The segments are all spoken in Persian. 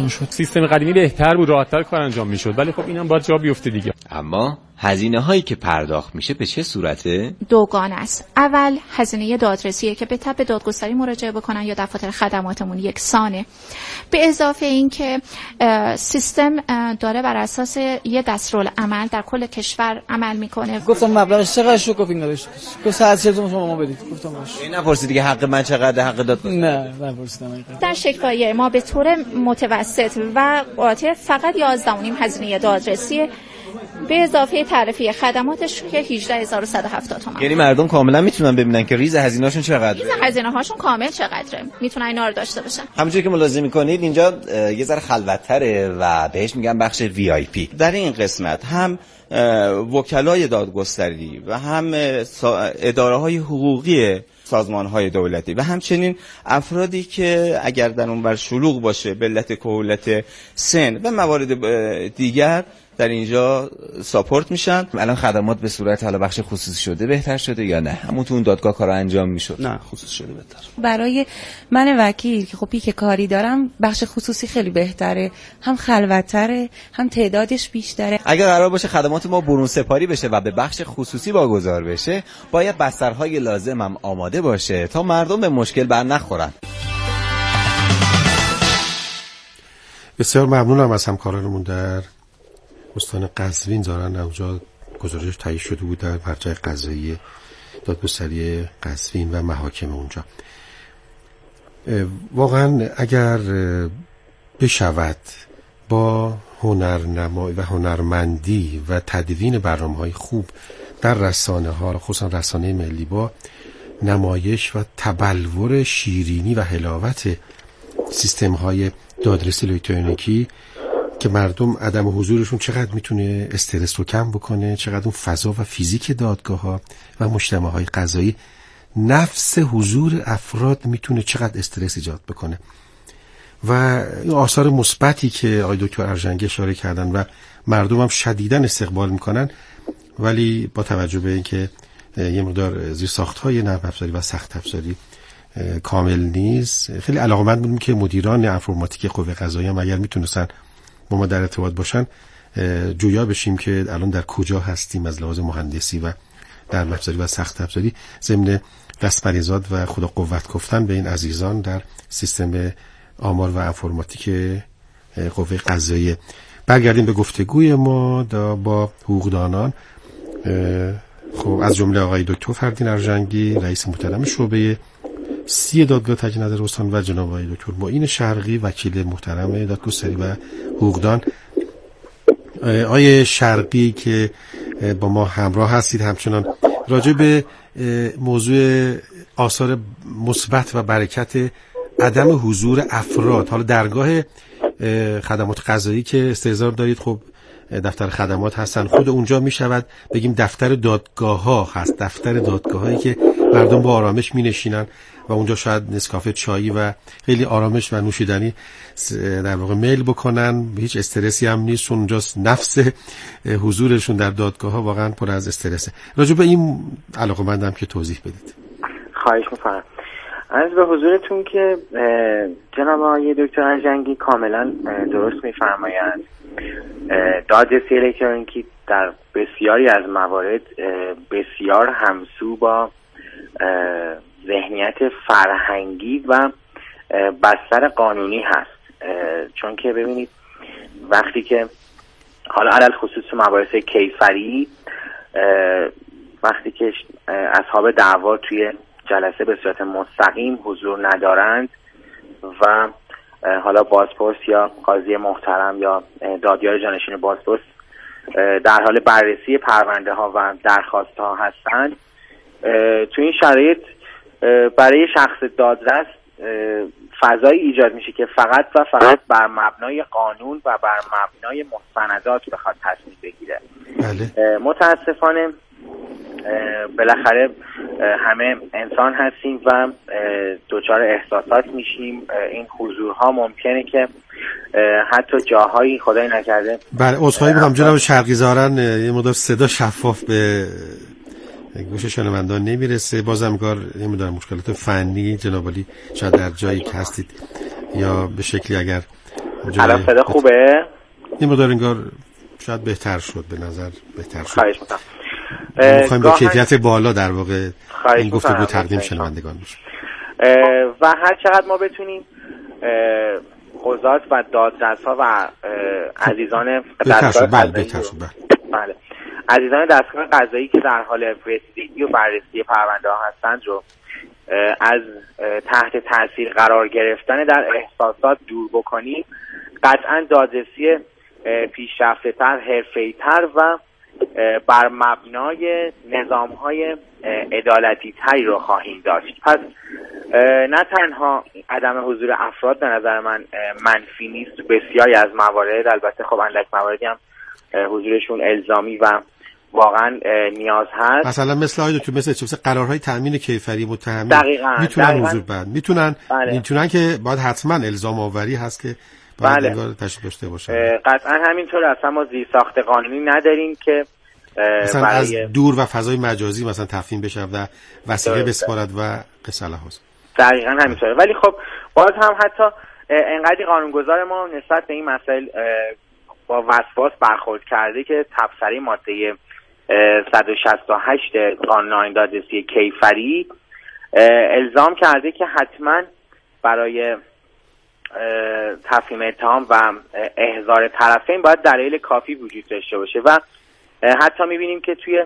انجام شد. سیستم قدیمی بهتر بود، راحت‌تر کار انجام میشد، ولی خب اینم باید جا بیفته دیگه. اما هزینه هایی که پرداخت میشه به چه صورته؟ دوگانه است. اول هزینه دادرسیه که به تب دادگستری مراجعه بکنن یا دفاتر خدماتمون یکسانه، به اضافه این که سیستم داره بر اساس یه دستورالعمل در کل کشور عمل میکنه. گفتم مبلغش چقدر شد؟ گفت این نداشت. گفت 140 تومان شما بدید. گفتم باشه. این نپرسید دیگه حق من چقدر، حق دادگستری؟ نه نپرسیدم. در شکایه ما به طور متوسط و قاطع فقط 11.5 هزینه دادرسی به اضافه تعرفه خدماتش که 18170 تومان. یعنی مردم کاملا میتونن ببینن که ریز هزینه‌هاشون چقدره. ریز هزینه‌هاشون کامل چقدره، میتونن اینا رو داشته باشن. همونجوری که ملاحظه می‌کنید اینجا یه ذره خلوت‌تره و بهش میگن بخش VIP. در این قسمت هم وکلای دادگستری و هم اداره‌های حقوقی سازمان‌های دولتی و همچنین افرادی که اگر در اونور شلوغ باشه به علت کهولت سن و موارد دیگر در اینجا ساپورت میشن. الان خدمات به صورت حالا بخش خصوصی شده بهتر شده یا نه؟ همون تو اون دادگاه کارا انجام میشد؟ نه خصوصی شده بهتر. برای من وکیل که خب پیک کاری دارم بخش خصوصی خیلی بهتره، هم خلوت‌تره هم تعدادش بیشتره. اگر قرار باشه خدمات ما برون سپاری بشه و به بخش خصوصی واگذار بشه، باید بسترهای لازم هم آماده باشه تا مردم به مشکل بر نخورن. بسیار ممنونم از همکارانمون در استان قزوین. دارن اونجا گزارش تهیه شده بود در مرجع قضایی دادگستری قزوین و محاکم اونجا. واقعا اگر بشود با هنرنمایی و هنرمندی و تدوین برنامه‌های خوب در رسانه‌ها، خصوصا رسانه ملی، با نمایش و تبلور شیرینی و حلاوت سیستم‌های دادرسی الکترونیکی که مردم عدم حضورشون چقدر میتونه استرس رو کم بکنه، چقدر اون فضا و فیزیک دادگاه‌ها و مجتمع‌های قضایی، نفس حضور افراد میتونه چقدر استرس ایجاد بکنه. و این آثار مثبتی که آقای دکتر ارژنگی اشاره کردن و مردم هم شدیداً استقبال میکنن، ولی با توجه به اینکه یه مقدار زیرساخت‌های نرم افزاری و سخت افزاری کامل نیست، خیلی علاقه‌مند بودیم که مدیران انفرماتیک قوه قضاییه هم اگر میتونستن با ما در ارتباط باشن جویا بشیم که الان در کجا هستیم از لحاظ مهندسی و نرم افزاری و سخت افزاری، ضمن دستمریزاد و خدا قوت گفتن به این عزیزان در سیستم آمار و انفرماتیک قوه قضاییه. برگردیم به گفتگوی ما با حقوقدانان. خب از جمله آقای دکتر فردین ارژنگی، رئیس محترم شعبه 30 دادگاه تجدید نظر استان و جناب آقای دکتر معین شرقی، وکیل محترم دادگستری و حقوقدان. آقای شرقی که با ما همراه هستید، همچنان راجع به موضوع آثار مثبت و برکت عدم حضور افراد، حالا درگاه خدمات قضایی که استحضار دارید، خب دفتر خدمات هستن، خود اونجا می شود بگیم دفتر دادگاه ها هست، دفتر دادگاه هایی که مردم با آرامش می نشینن و اونجا شاید نسکافه چایی و خیلی آرامش و نوشیدنی در واقع میل بکنن، هیچ استرسی هم نیست، چون اونجا نفس حضورشون در دادگاه ها واقعا پر از استرسه. راجع به این علاقه‌مندم که توضیح بدید. خواهش می‌کنم. عرض به حضورتون که جناب آقای دکتر ارژنگی کاملا درست می‌فرمایند. دادرسی الکترونیکی در بسیاری از موارد بسیار همسو با ذهنیت فرهنگی و بستر قانونی هست، چون که ببینید وقتی که حالا علل خصوص مباحث کیفری، وقتی که اصحاب دعوا توی جلسه به صورت مستقیم حضور ندارند و حالا بازپرس یا قاضی محترم یا دادیار جانشین بازپرس در حال بررسی پرونده ها و درخواست ها هستند، تو این شرایط برای شخص دادرس فضایی ایجاد میشه که فقط و فقط بر مبنای قانون و بر مبنای مستندات بخواد تصمیم بگیره. بله. متاسفانه بالاخره همه انسان هستیم و دچار احساسات میشیم. این حضورها ممکنه که حتی جاهایی خدای نکرده. بله، عذرخواهی می‌کنم جناب شرقی، ظاهراً یه مقدار صدا شفاف به گوش شنوندان نمیرسه. بازم کار نمیدونم مشکلات فنی جناب علی شاید در جایی که هستید یا به شکلی اگر الان صدا خوبه؟ این مقدار انگار شاید بهتر شد، به نظر بهتر شد. خواهش میکنم. میخوایم با کیفیت بالا در واقع این گفتگو تقدیم شنوندگان بشه و هر چقدر ما بتونیم قضات و دادرس‌ها و عزیزان دستگاه بله عزیزان دستگاه قضایی که در حال رسیدگی و بررسی پرونده ها هستند رو از تحت تاثیر قرار گرفتن در احساسات دور بکنیم، قطعا دادرسی پیشرفته‌تر، حرفه‌ای‌تر و بر مبنای نظام‌های عدالتی تری رو خواهیم داشت. پس نه تنها عدم حضور افراد به نظر من منفی نیست، بسیاری از موارد، البته خب اندک مواردی هم حضورشون الزامی و واقعا نیاز هست. مثلا مثل آید تو مثل قرارهای تامین کیفری متهمین میتونن حضور بعد میتونن که باید حتما الزام آوری هست که باید انگار تشریف داشته باشه. قطعا همینطور. اصلا ما زیرساخت قانونی نداریم که مثلا از دور و فضای مجازی مثلا تفهیم بشه و وسیله بسپارد و قصه لحاظ. دقیقاً همینطوره. ولی خب باز هم حتی انقدر قانونگذار ما نسبت به این مسائل با وسواس برخورد کرده که تبصره ماده 168 قانون آیین دادرسی کیفری الزام کرده که حتما برای تفهیم اتهام و احضار طرفین باید دلایل کافی وجود داشته باشه و حتی میبینیم که توی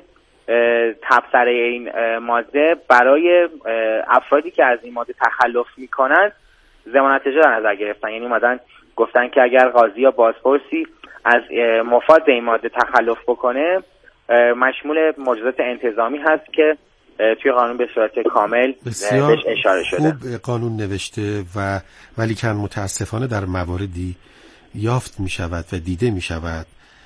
تبصره این ماده برای افرادی که از این ماده تخلف میکنن ضمانت اجرا در نظر گرفتن. یعنی اومدن گفتن که اگر قاضی یا بازپرسی از مفاد این ماده تخلف بکنه مشمول مجازات انتظامی هست که توی قانون به صورت کامل بهش اشاره شده. خوب قانون نوشته و ولی که متاسفانه در مواردی یافت می شود و دیده می شود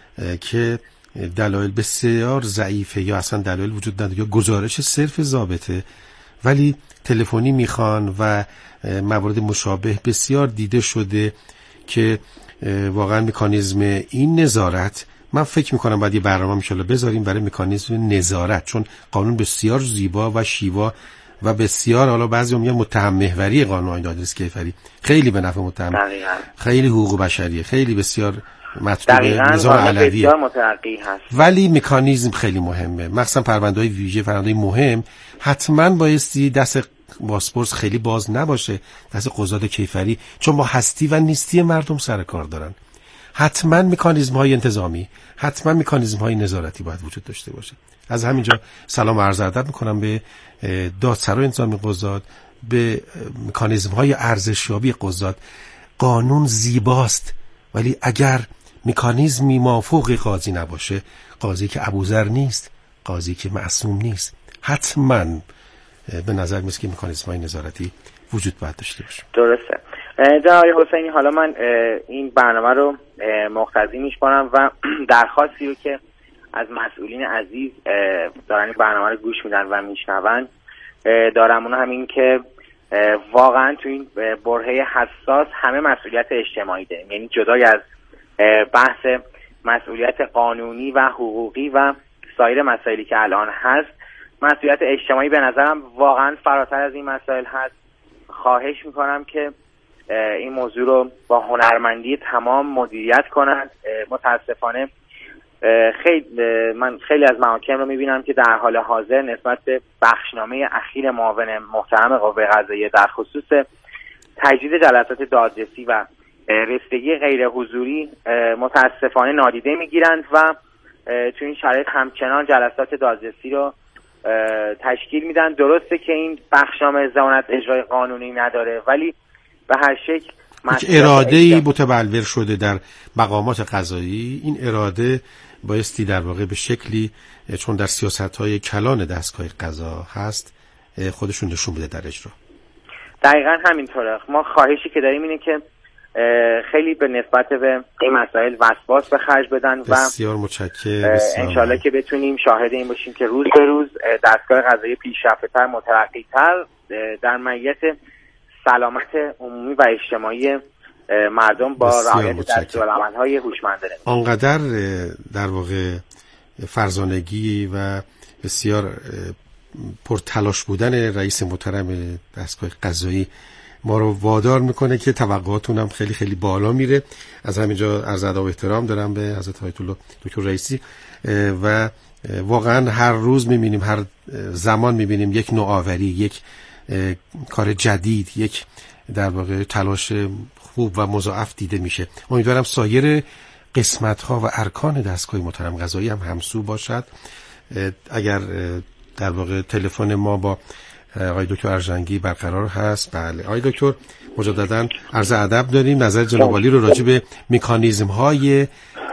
که دلایل بسیار ضعیفه یا اصلا دلایل وجود نداره یا گزارش صرف ضابطه ولی تلفنی میخوان و موارد مشابه بسیار دیده شده که واقعا مکانیزم این نظارت، من فکر میکنم باید یه برنامه انشالله بذاریم برای مکانیزم نظارت، چون قانون بسیار زیبا و شیوا و بسیار، حالا بعضی میگن متهم محوری قانون آیین دادرسی کیفری، خیلی به نفع متهم، خیلی حقوق بشریه، خیلی بسیار مطلوب، نظام علویه، ولی مکانیزم خیلی مهمه. مخصوصا پرونده‌های ویژه، پرونده‌های مهم حتما بایستی دست بازپرس خیلی باز نباشه، دست قضات کیفری، چون با هستی و نیستی مردم سر کار دارن. حتما مکانیزم‌های انتظامی، حتما مکانیزم‌های نظارتی باید وجود داشته باشه. از همینجا سلام و عرض ادب می‌کنم به دادسرای انتظامی قضات، به مکانیزم‌های ارزشیابی قضات. قانون زیباست ولی اگر مکانیزمی مافوق قاضی نباشه، قاضی که ابوذر نیست، قاضی که معصوم نیست، حتما به نظر میاد که مکانیزم‌های نظارتی وجود باید داشته باشه. درسته. جناب حسینی، حالا من این برنامه رو مقتضی میشمارم و درخواستی رو که از مسئولین عزیز دارن این برنامه رو گوش میدن و میشنون دارم، اون همین که واقعا تو این برهه حساس همه مسئولیت اجتماعی داریم. یعنی جدای از بحث مسئولیت قانونی و حقوقی و سایر مسائلی که الان هست، مسئولیت اجتماعی به نظرم واقعا فراتر از این مسائل هست. خواهش میکنم که این موضوع رو با هنرمندی تمام مدیریت کنند. متاسفانه من خیلی از محاکم رو میبینم که در حال حاضر نسبت به بخشنامه اخیر معاون محترم قوه قضاییه در خصوص تجدید جلسات دادرسی و رسیدگی غیر حضوری متاسفانه نادیده میگیرند و تو این شرایط همچنان جلسات دادرسی رو تشکیل میدن. درسته که این بخشنامه ضمانت اجرای قانونی نداره، ولی به هر شکل اراده‌ای متبلور شده در مقامات قضایی. این اراده بایستی در واقع به شکلی، چون در سیاست‌های کلان دستگاه قضا هست، خودشون نشون بده در اجرا. دقیقاً همینطوره. ما خواهشی که داریم اینه که خیلی به نسبت به این مسائل وسواس به خرج بدن و بسیار متشکرم. انشالله که بتونیم شاهد این باشیم که روز به روز دستگاه قضایی پیشرفته‌تر، مترقی‌تر در مایه سلامت عمومی و اجتماعی مردم با رعایت دستورالعمل‌های هوشمندانه. آنقدر در واقع فرزانگی و بسیار پرتلاش بودن رئیس محترم دستگاه قضایی ما رو وادار میکنه که توقعاتون هم خیلی خیلی بالا میره. از همینجا عرض ادب و احترام دارم به حضرت آیت الله دکتر رئیسی و واقعا هر روز میبینیم، هر زمان میبینیم یک نوآوری، یک کار جدید، یک در واقع تلاش خوب و مضاعف دیده میشه. امیدوارم سایر قسمت ها و ارکان دستگاه محترم قضایی هم همسو باشد. اگر در واقع تلفن ما با آقای دکتر ارژنگی برقرار هست. بله آقای دکتر مجددا عرض ادب داریم. نظر جناب عالی رو راجع به مکانیزم های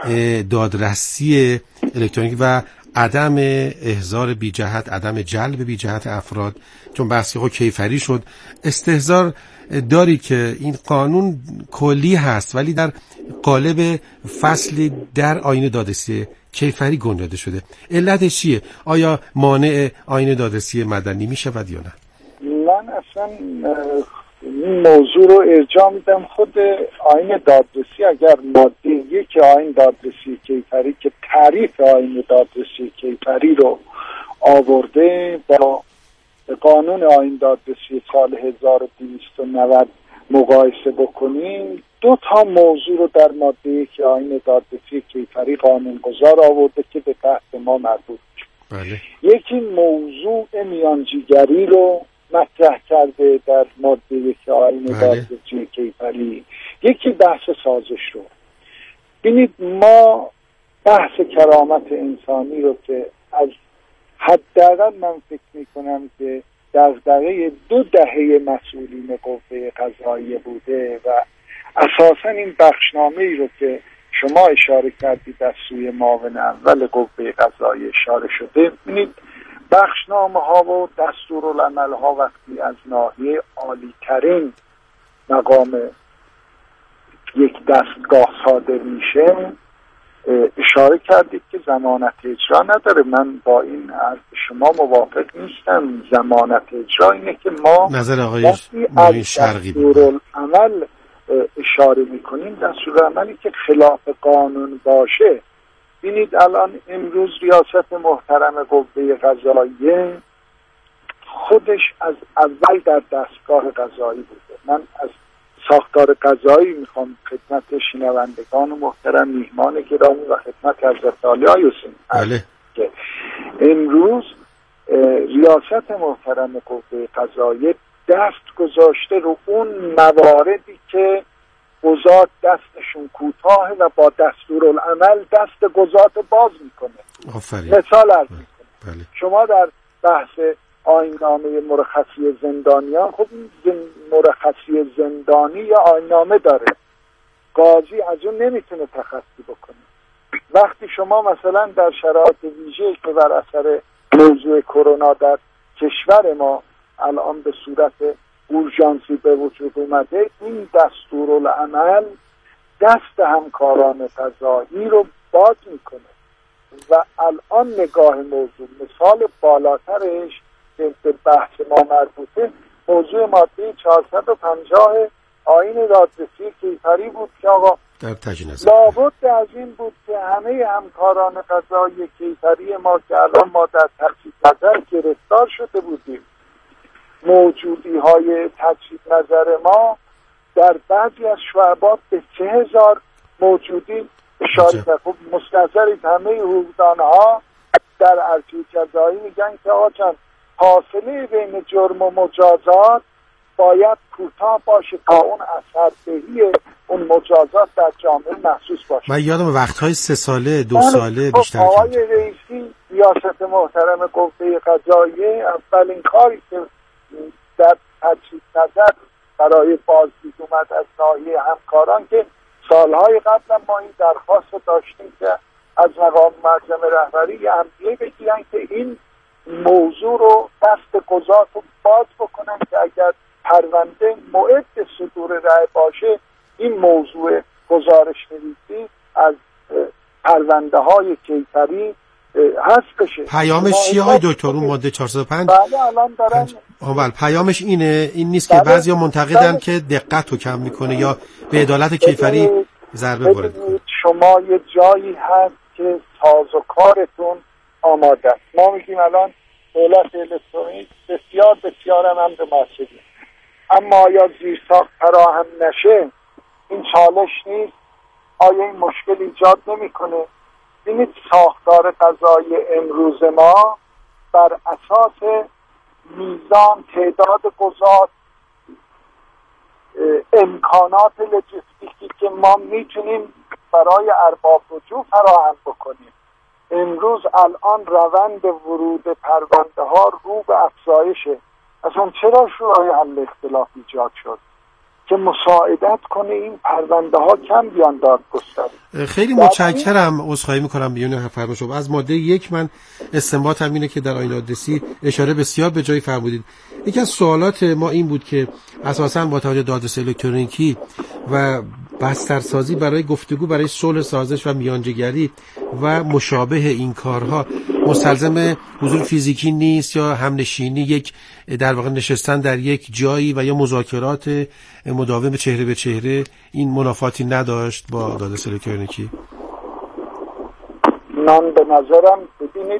دادرسی الکترونیکی و عدم احضار بی جهت، عدم جلب بی جهت افراد، چون بحثی خود کیفری شد، استحضار داری که این قانون کلی هست ولی در قالب فصلی در آیین دادرسی کیفری گنجانده شده. علتش چیه؟ آیا مانع آیین دادرسی مدنی می شود یا نه؟ من اصلا این موضوع رو ارجاع میدم خود آیین دادرسی. اگر ماده یک آیین دادرسی کیفری که تعریف آیین دادرسی کیفری رو آورده با قانون آیین دادرسی سال 1290 مقایسه بکنیم، دو تا موضوع رو در ماده یک آیین دادرسی کیفری قانونگذار آورده که به بحث ما مربوط میشه. بله. یکی موضوع میانجیگری رو مطرح کرده در ماده یک آیین دادرسی کیفری، یکی بحث سازش رو. ببینید ما بحث کرامت انسانی رو که از حداقل من فکر میکنم که دغدغه 2 دهه مسئولین قوه قضاییه بوده و اساسا این بخشنامه‌ای رو که شما اشاره کردید از سوی معاون اول قوه قضاییه اشاره شده، ببینید بخشنامه ها و دستورالعمل ها وقتی از ناحیه عالی ترین مقام یک دستگاه صادر میشه، اشاره کردید که ضمانت اجرا نداره. من با این عرض شما موافق نیستم. ضمانت اجرا اینه که ما نظر آقای شرقی دستورالعمل اشاره میکنیم، دستورالعملی که خلاف قانون باشه. ببینید الان امروز ریاست محترم قوه قضاییه خودش از اول در دستگاه قضایی بوده. من از ساختار قضایی میخوام خدمت شنوندگان و محترم میهمان گرامی و خدمت حضرت عالی حسین بله. که امروز ریاست محترم قوه قضاییه دست گذاشته رو اون مواردی که قضات دستشون کوتاه و با دستورالعمل دست قضات باز میکنه. آفرین. مثال عرض میکنه. بله. شما در بحث آیین‌نامه مرخصی زندانیان، خب این مرخصی زندانی یا آیین‌نامه داره، قاضی از اون نمیتونه تخطی بکنه. وقتی شما مثلا در شرایط ویژه‌ای که بر اثر موضوع کرونا در کشور ما الان به صورت اورژانسی به وجود اومده، این دستورالعمل دست همکاران قضایی رو باز میکنه و الان نگاه موضوع مثال بالاترش که به بحث ما مربوطه موضوع ماده 450 آیین دادرسی کیفری بود که آقا لابد از این بود که همه همکاران قضایی کیفری ما که الان ما در تجدید نظر گرفتار شده بودیم، موجودی های تجدید نظر ما در بعضی از شعبات به 3000 موجودی اشاره کرد. خب مستحضرید همه حقوقدان ها در عرضه جزایی میگن که آقا جان فاصله بین جرم و مجازات باید کوتاه باشه تا اون اثردهی اون مجازات در جامعه محسوس باشه. من یادم وقتهای 3 ساله 2 ساله بیشتر کرد. آقای رئیسی ریاست محترم قوه قضاییه اولین کاری که در تجدید نظر برای بازدید اومد از ناحیه همکاران که سالهای قبل ما این درخواست رو داشتیم که از مقام محکمه رهبری امریه بگیرن که این موضوع رو دست قضات رو باز بکنن که اگر پرونده موعد صدور رأی باشه این موضوع گزارش نویسی از پرونده های کیفری هست بشه. پیامش چیه های دکتر اون ماده 405؟ بله الان دارن پیامش این نیست که بعضیا منتقدن که دقت رو کم میکنه یا به عدالت کیفری ضربه وارد کنه. شما یه جایی هست که سازوکارتون آماده است. ما میگیم الان دولت الکترونیک بسیار بسیار هم به مسئولیت اما آیا زیرساخت فراهم نشه این چالش نیست؟ آیا این مشکل ایجاد نمیکنه؟ ببینید ساختار قضایی امروز ما بر اساس میزان، تعداد قضات، امکانات لوجستیکی که ما میتونیم برای ارباب رجوع فراهم بکنیم. امروز الان روند ورود پرونده ها رو به افزایشه. اصلا چرا شورای حل اختلاف ایجاد شد؟ که مساعدت کنه این پرونده ها کم بیان دادگستری. خیلی متشکرم. عذرخواهی میکنم بیون فرمایشم. از ماده 1 من استنباطم اینه که در آیین دادرسی اشاره بسیار به جایی فرمودید. یکی از سوالات ما این بود که اساساً با توجه دادرسی الکترونیکی و بسترسازی برای گفتگو برای صلح سازش و میانجیگری و مشابه این کارها مستلزم حضور فیزیکی نیست یا همنشینی، یک در واقع نشستن در یک جایی و یا مذاکرات مداوم چهره به چهره این منافاتی نداشت با دادرسی الکترونیکی؟ من به نظرم ببینید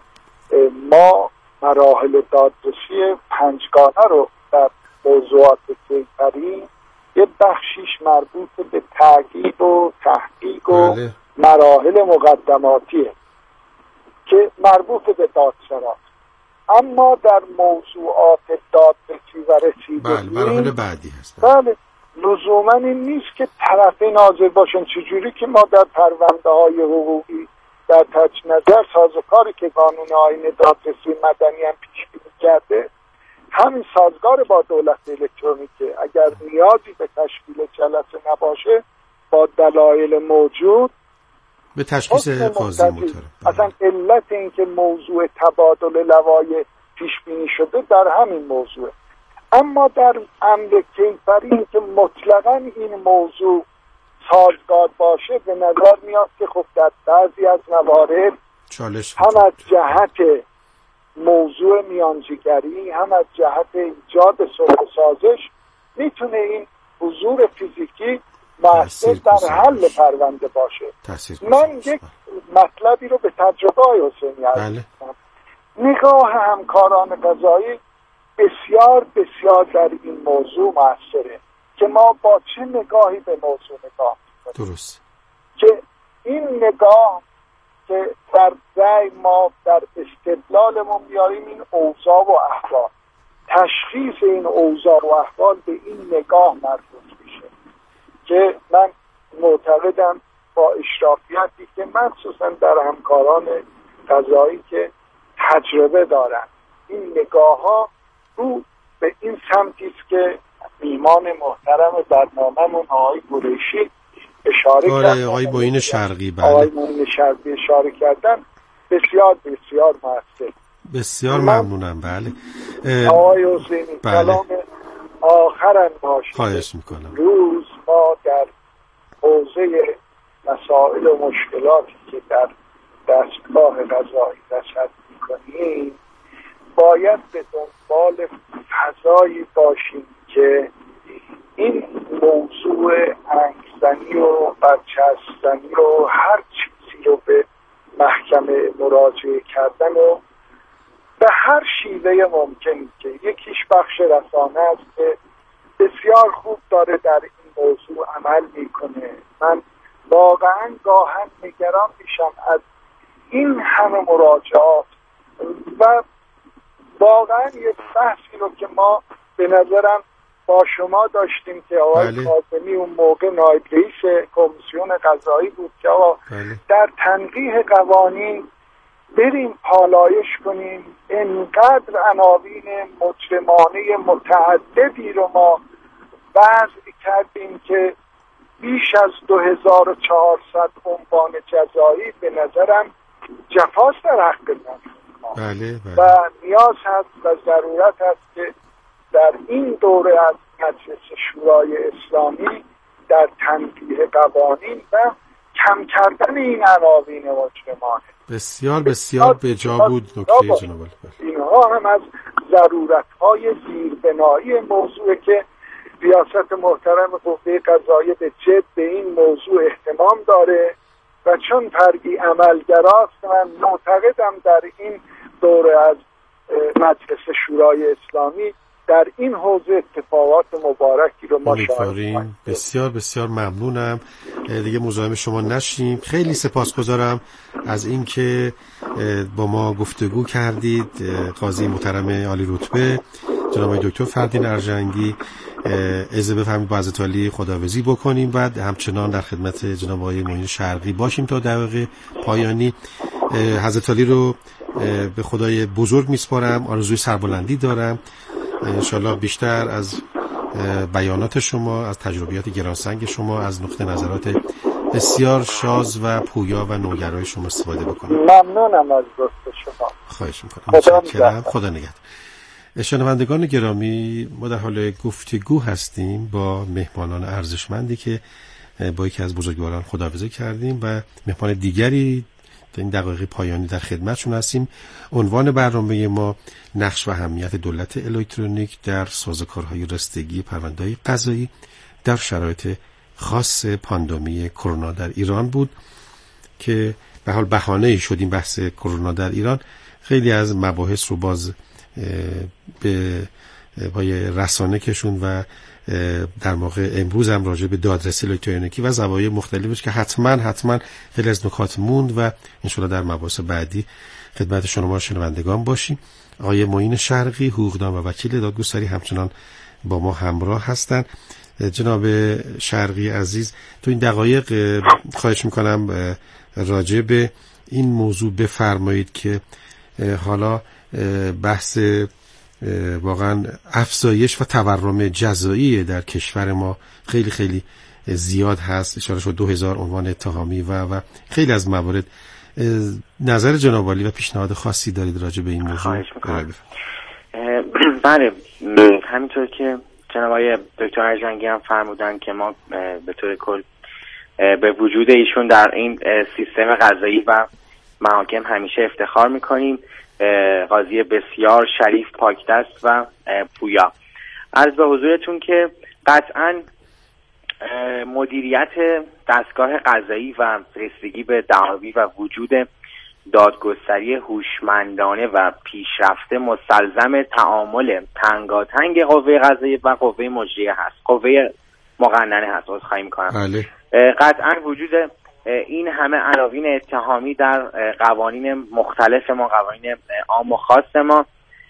ما مراحل دادرسی 5گانه رو در موضوعات کیفری یه بخشیش مربوط به تعقیب و تحقیق و مراحل مقدماتیه که مربوط به دادسرا. اما در موضوعات دادرسی و رسیدگی مراحل بعدی هست. بله لزوما این نیست که طرفین حاضر باشن. چجوری که ما در پرونده های حقوقی در تجدید نظر سازوکاری که قانون آیین دادرسی مدنی هم پیش بینی کرده همین سازگار با دولت الکترونیکه. اگر نیازی به تشکیل جلسه نباشه با دلایل موجود به تشخیص قاضی محترم. اصلا علت این که موضوع تبادل لوایح پیش بینی شده در همین موضوع. اما در امر کیفری که مطلقاً این موضوع سازگار باشه به نظر میاد که خب در بعضی از موارد هم از جهت موضوع میانجیگری هم از جهت ایجاد صلح سازش میتونه این حضور فیزیکی مؤثر در حل پرونده باشه. من یک مطلبی رو به تجربه های حسینی هستم. نگاه همکاران قضایی بسیار بسیار در این موضوع مؤثره که ما با چه نگاهی به موضوع نگاه میکنیم. درست. که این نگاه که در رأی ما در استدلالمون بیاریم این اوضاع و احوال، تشخیص این اوضاع و احوال به این نگاه مربوط میشه که من معتقدم با اشرافیتی که مخصوصا در همکاران قضایی که تجربه دارن این نگاه ها رو به این سمتی است که میهمان محترم برنامه‌مون آقای قریشی اشاره کردن. آقای معین شرقی بله. آقای معین شرقی اشاره کردن بسیار بسیار مؤثر. بسیار ممنونم. بله آقای حسینی کلام آخرم باشه. خواهش میکنم. روز ما در حوزه مسائل و مشکلاتی که در دستگاه قضایی رصد میکنیم باید به دنبال فضایی باشیم که این موضوع انگزنی و برچسب‌زنی و هر چیزی رو به محکمه مراجعه کردن و به هر شیوه ممکن که یکیش بخش رسانه است که بسیار خوب داره در این موضوع عمل میکنه. من واقعا گاهن نگران میشم از این همه مراجعات و واقعا یه بحثی رو که ما به نظرم با شما داشتیم که آقای کاظمی اون موقع نایب رئیس کمیسیون قضایی بود که آقا در تنقیح قوانین بریم پالایش کنیم. انقدر عناوین مجرمانه متعددی رو ما وضع کردیم که بیش از 2400 عنوان جزایی به نظرم جفاست در حق ما. و نیاز هست و ضرورت هست که در این دوره از مجلس شورای اسلامی در تنقیح قوانین و کم کردن این عناوین مجرمانه بسیار بسیار به جا بود نکته جناب. اینها هم از ضرورت‌های زیربنایی موضوع که ریاست محترم قوه قضاییه به جد به این موضوع اهتمام داره و چون فردی عملگراست من معتقدم در این دوره از مجلس شورای اسلامی در این حوزه اتفاقات مبارکی رو ما شاهدیم. بسیار بسیار ممنونم. دیگه مزاحم شما نشیم. خیلی سپاسگزارم از اینکه با ما گفتگو کردید. قاضی محترم عالی رتبه جناب دکتر فردین ارجنگی، اجازه بفرمایید با حضرت علی خداحافظی بکنیم، بعد همچنان در خدمت جناب آقای معین شرقی باشیم تا دقیقه پایانی. حضرت علی رو به خدای بزرگ میسپارم، آرزوی سربلندی دارم. انشالله بیشتر از بیانات شما، از تجربیات گرانسنگ شما، از نقطه نظرات بسیار شاز و پویا و نوگرای شما استفاده بکنم. ممنونم از دوست شما. خواهش میکنم. خدا نگهدار. شنوندگان گرامی، ما در حال گفتگو هستیم با مهمانان ارزشمندی که با یکی از بزرگواران خداحافظی کردیم و مهمان دیگری در این دقایق پایانی در خدمتشون هستیم. عنوان برنامه ما نقش و اهمیت دولت الکترونیک در سازوکارهای رستگی پرونده‌های قضایی در شرایط خاص پاندمی کرونا در ایران بود که به حال بهانه‌ای شد این بحث کرونا در ایران. خیلی از مباحث رو باز به پای رسانه کشون و در واقع امروز هم راجع به دادرسی الکترونیکی و زوایای مختلفش که حتما خیلی از نکات موند و انشالله در مباحث بعدی خدمت شما شنوندگان باشیم. آقای معین شرقی، حقوقدان و وکیل دادگستری، همچنان با ما همراه هستند. جناب شرقی عزیز، تو این دقایق خواهش میکنم راجع به این موضوع بفرمایید که حالا بحث واقعا افزایش و تورم جزایی در کشور ما خیلی خیلی زیاد هست. اشاره شد 2000 عنوان اتهامی و خیلی از موارد. نظر جناب عالی و پیشنهاد خاصی دارید راجع به این موضوع؟ بله، همینطور که جناب آقای دکتر ارجنگی هم فرمودن که ما به طور کل به وجود ایشون در این سیستم قضایی و محاکم همیشه افتخار میکنیم. قاضی بسیار شریف، پاکدست و پویا. عرض به حضورتون که قطعاً مدیریت دستگاه قضایی و رسیدگی به دعاوی و وجود دادگستری هوشمندانه و پیشرفته مستلزم تعامل تنگاتنگ قوه قضاییه و قوه مجریه هست، قوه مقننه هست. عذرخواهی میکنم. بله. قطعاً وجود این همه عناوین اتهامی در قوانین مختلف ما، قوانین عام و خاص ما،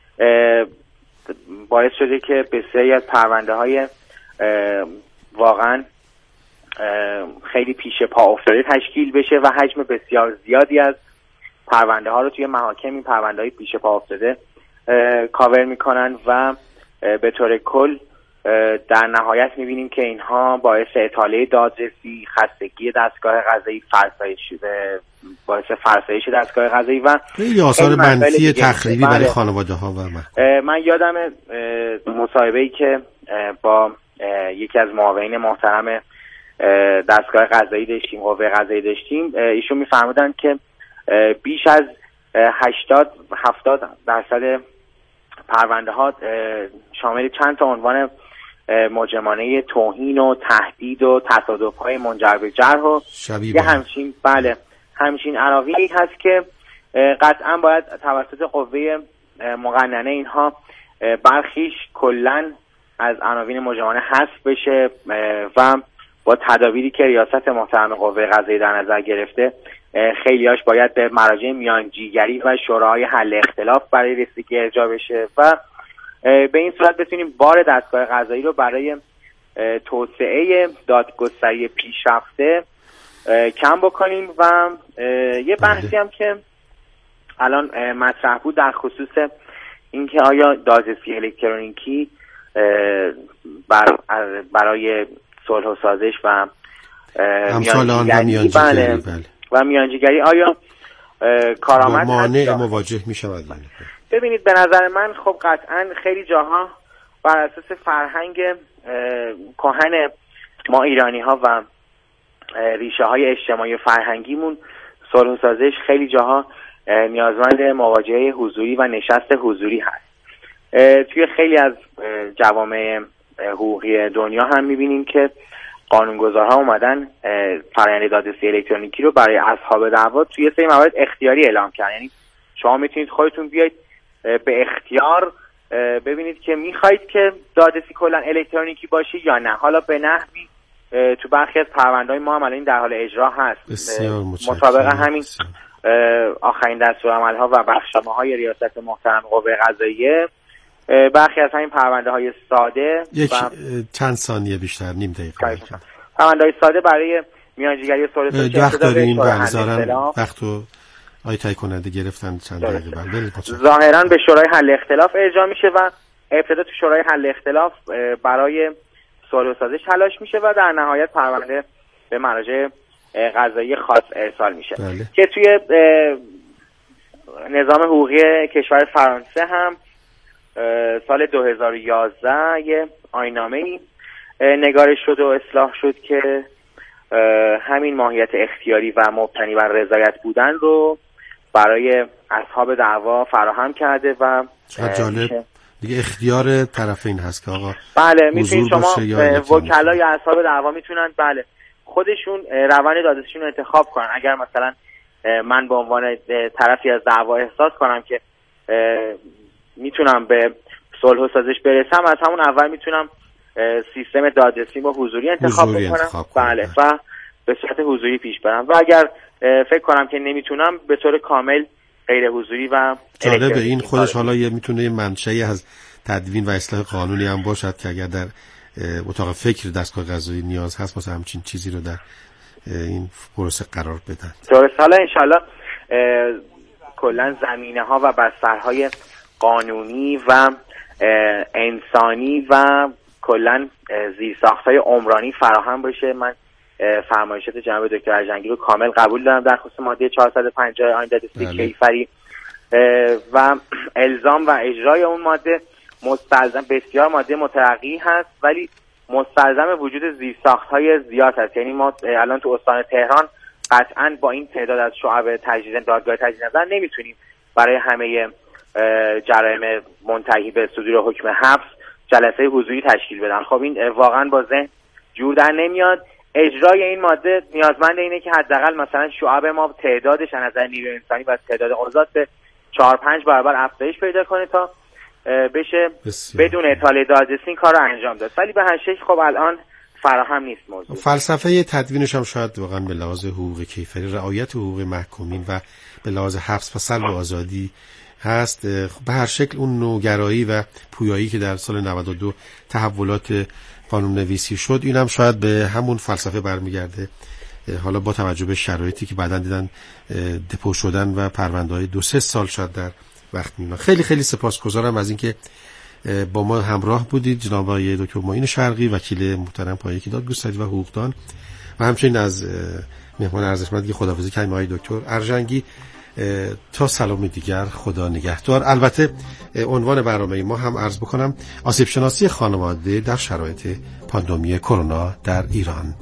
باعث شده که بسیاری از پرونده های واقعا خیلی پیش پا افتاده تشکیل بشه و حجم بسیار زیادی از پرونده ها رو توی محاکم این پرونده های پیش پا افتاده کاور میکنن و به طور کل در نهایت میبینیم که اینها باعث اطاله دادرسی، خستگی دستگاه قضایی، باعث فرسایش دستگاه قضایی و خیلی آثار منفی تخریبی برای خانواده ها و من یادم مصاحبه‌ای که با یکی از معاونین محترم دستگاه قضایی داشتیم، قوه قضایی داشتیم، ایشون میفرمودن که بیش از 80-70% پرونده ها شامل چند تا عنوان مجرمانه توهین و تهدید و تصادف های منجر به جرح و همچین عناوینی هست که قطعا باید توسط قوه مقننه اینها برخیش کلن از عناوین مجرمانه حذف بشه و با تدابیری که ریاست محترم قوه قضاییه در نظر گرفته خیلیاش باید به مراجع میانجیگری و شورای حل اختلاف برای رسیدگی ارجاع بشه و به این صورت بتونیم بار دستگاه قضایی رو برای توسعه دادگستری پیشرفته کم بکنیم. و یه بحثی هم که الان مطرح بود در خصوص اینکه آیا دادرسی الکترونیکی برای صلح و سازش و میانجیگری آیا کارآمد مانع مواجه می شود؟ ببینید، به نظر من خب قطعا خیلی جاها بر اساس فرهنگ کهن ما ایرانی ها و ریشه های اجتماعی و فرهنگیمون صلح و سازش خیلی جاها نیازمند مواجهه حضوری و نشست حضوری هست. توی خیلی از جوامع حقوقی دنیا هم میبینیم که قانونگذارها اومدن فرآیند دادرسی الکترونیکی رو برای اصحاب دعوا توی سری موارد اختیاری اعلام کردن. یعنی شما میتونید خودتون بیاید به اختیار ببینید که میخواید که دادرسی کلا الکترونیکی باشه یا نه. حالا به نحوی تو برخی از پرونده‌های ما هم الان در حال اجرا هست مطابق همین آخرین دستورالعمل‌ها و بخشنامه‌های ریاست محترم قوه قضاییه. برخی از همین پرونده‌های ساده چند ثانیه بیشتر، نیم دقیقه. پرونده‌های ساده برای میانجیگری صلح وقت دارین وقتو آی تای کننده گرفتن چند دقیقه بعد. ظاهراً به شورای حل اختلاف ارجاع میشه و ابتدا تو شورای حل اختلاف برای صلح و سازش تلاش میشه و در نهایت پرونده به مراجع قضایی خاص ارسال میشه. که توی نظام حقوقی کشور فرانسه هم سال 2011 یه آیین‌نامه‌ای نگارش شد و اصلاح شد که همین ماهیت اختیاری و مبتنی بر رضایت بودن رو برای اصحاب دعوا فراهم کرده و جالب دیگه اختیار طرفین هست که آقا بله میتونید شما وکلا یا اصحاب دعوا میتونن بله خودشون روند دادرسیشون رو انتخاب کنن. اگر مثلا من به عنوان طرفی از دعوا احساس کنم که میتونم به صلح و سازش برسم، از همون اول میتونم سیستم دادرسی با حضوری انتخاب بکنم بله و به صورت حضوری پیش برم و اگر فکر کنم که نمیتونم به طور کامل غیر حضوری و جالب این خودش حالا میتونه منشأی از تدوین و اصلاح قانونی هم باشد که اگر در اتاق فکر دستگاه قضایی نیاز هست مثلا همچین چیزی رو در این پروسه قرار بدن. درست. حالا انشالله کلا زمینه ها و بسترهای قانونی و انسانی و کلا زیرساخت‌های عمرانی فراهم بشه. من فرمایشات جناب دکتر ارجنگی رو کامل قبول دارم در خصوص ماده 450 آیین دادرسی کیفری و الزام و اجرای اون ماده مستلزم بسیار ماده مترقی هست ولی مستلزم وجود زیرساخت‌های زیاد هست. یعنی ما الان تو استان تهران قطعاً با این تعداد از شعب تجدید دادگاه تجدید نظر نمیتونیم برای همه جرایم منتهی به صدور حکم حبس جلسه حضوری تشکیل بدن. خب این واقعاً با ذهن جور در نمیاد. اجرای این ماده نیازمند اینه که حداقل مثلا شعب ما تعدادش از نظر نیروی انسانی و تعداد قضات به 4-5 برابر افزایش پیدا کنه تا بشه بدون اطاله دادرسی این کار رو انجام داد. ولی به هر شکل خب الان فراهم نیست موضوع. فلسفه تدوینش هم شاید واقعا به لحاظ حقوق کیفری رعایت حقوق محکومین و به لحاظ حبس و سلب آزادی هست. به هر شکل اون نوگرایی و پویایی که در سال 92 تحولات قانون نویسی شد این هم شاید به همون فلسفه برمیگرده. حالا با توجه به شرایطی که بعداً دیدن دپو شدن و پرونده‌های 2-3 سال شاید در وقت میمونه. خیلی خیلی سپاسگزارم از اینکه با ما همراه بودید جناب آقای دکتر معین شرقی وکیل محترم پایه‌ای دادگستری و حقوقدان و همچنین از مهمان ارزشمندی خداحافظی کردیم آقای دکتر ارجنگی. تا سلام دیگر، خدا نگهدار. البته عنوان برنامه ما هم عرض بکنم آسیب شناسی خانواده در شرایط پاندمی کرونا در ایران.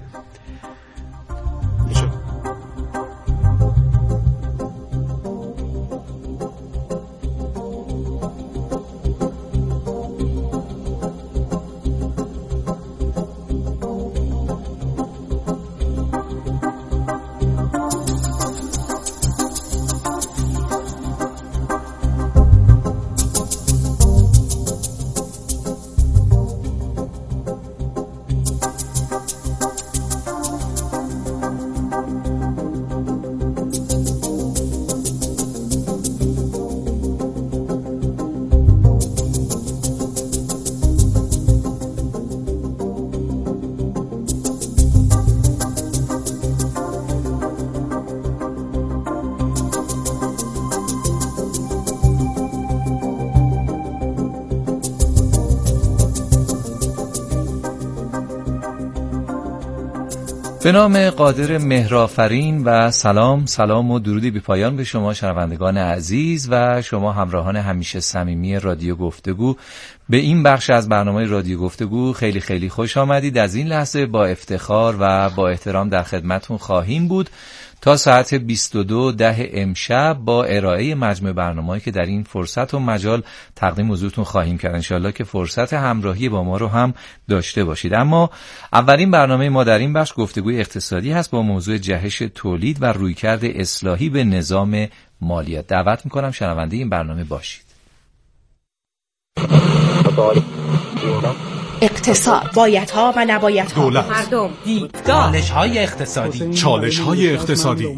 به نام قادر مهرآفرین و سلام و درودی بی پایان به شما شنوندگان عزیز و شما همراهان همیشه صمیمی رادیو گفتگو. به این بخش از برنامه رادیو گفتگو خیلی خیلی خوش آمدید. از این لحظه با افتخار و با احترام در خدمتون خواهیم بود تا ساعت 22:10 امشب با ارائه مجموع برنامه‌ای که در این فرصت و مجال تقدیم حضورتون خواهیم کرد. انشالله که فرصت همراهی با ما رو هم داشته باشید. اما اولین برنامه ما در این بخش گفتگوی اقتصادی هست با موضوع جهش تولید و رویکرد اصلاحی به نظام مالیات. دعوت می‌کنم شنونده این برنامه باشید. اقتصاد، بایدها و نبایدها، دولت، مردم، دیدگاه، چالش‌های اقتصادی